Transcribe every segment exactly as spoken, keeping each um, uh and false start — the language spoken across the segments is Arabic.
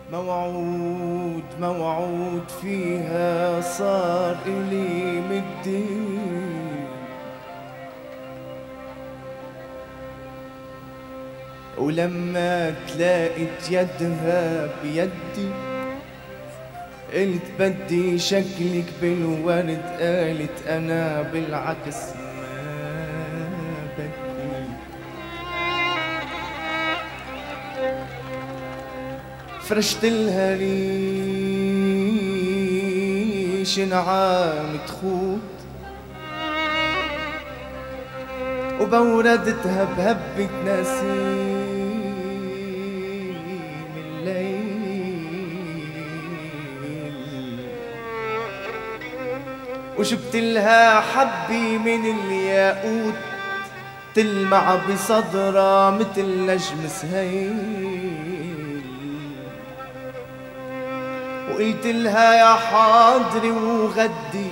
موعود موعود فيها صار إلي مدين، ولما تلاقيت يدها بيدي قلت بدي شكلك بالورد، قالت أنا بالعكس ما بدي. فرشت لها ريش نعام تخوت وبوردتها بهبة نسيم الليل، وجبت لها حبي من الياقوت تلمع بصدرها مثل نجم سهيل، وقلت لها يا حاضري وغدي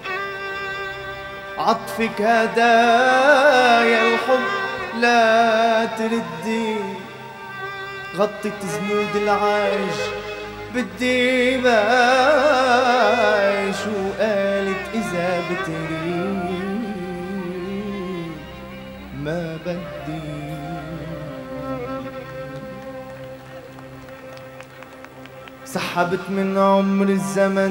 عطفك هدايا الحب لا تردي، غطت زنود العاج بدي بعيش، وقالت إذا بتريد ما بدي. سحبت من عمر الزمن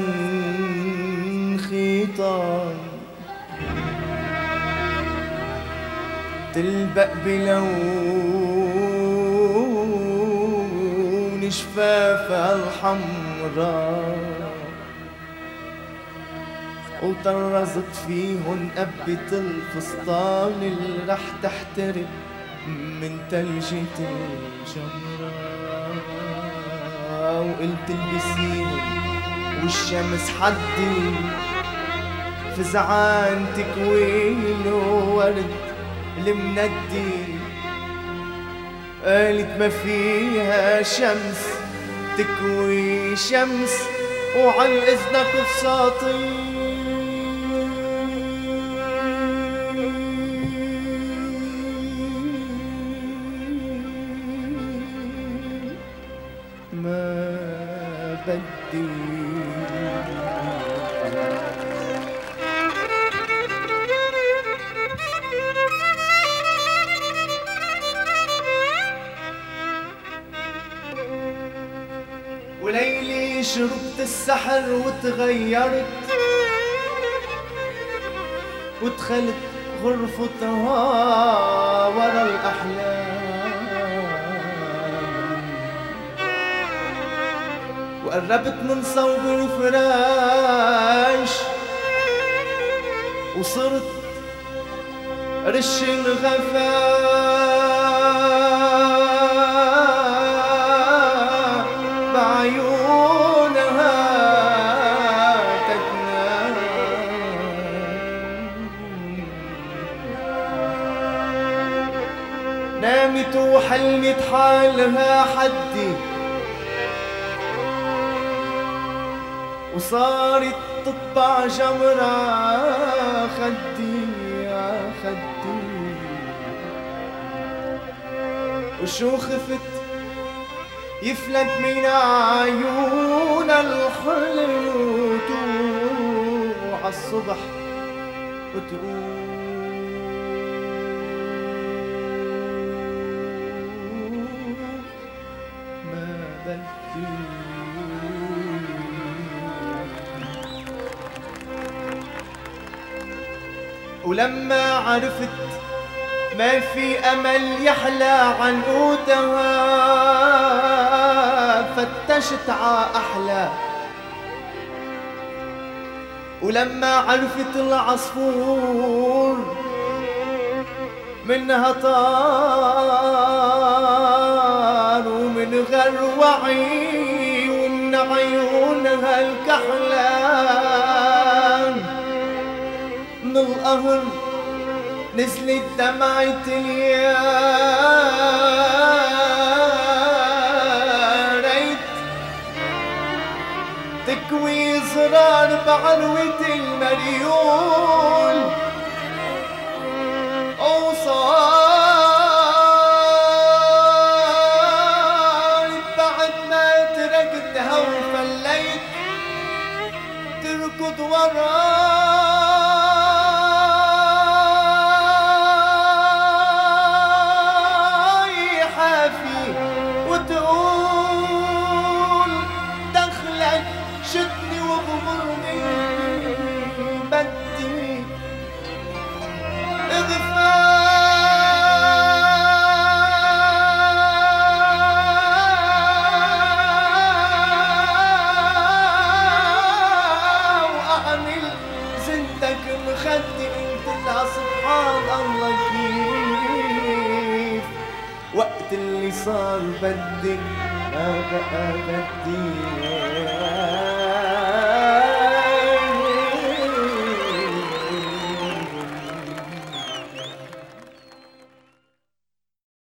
خيطان تلبق بلون شفافها الحمراء، وطرزت فيهن قبة الفستان اللي رح تحترق من تلجة الجمرة، وقلت البسيهم والشمس حدي فزعان تكوين ورد المندي، قالت ما فيها شمس تكوي شمس وعن إذنك فساطين. ما بدي وليلي شربت السحر وتغيرت ودخلت غرفتها ورا الأحلام، وقربت من صوب الفراش وصرت رش الغفاء بعيونها تتنام، نامت وحلمت حالها حدي وصارت تطبع جمرة خدي يا خدي، وشو خفت يفلت من عيون الحلم وتروح عالصبح وتقول ما بدي. ولما عرفت ما في أمل يحلى عنقودها فتشت ع أحلى، ولما عرفت العصفور منها طار ومن غروعي ومن عيونها الكحلان من القهر نزلت دمعة الياريت تكوي زرار بعروة المريول، وصارت بعد ما تركت تركض وراي حافي وتقول دخلك شدني وغمرني بدي مخدي انت لها سبحان الله كيف وقت اللي صار بدي ما بقى بدي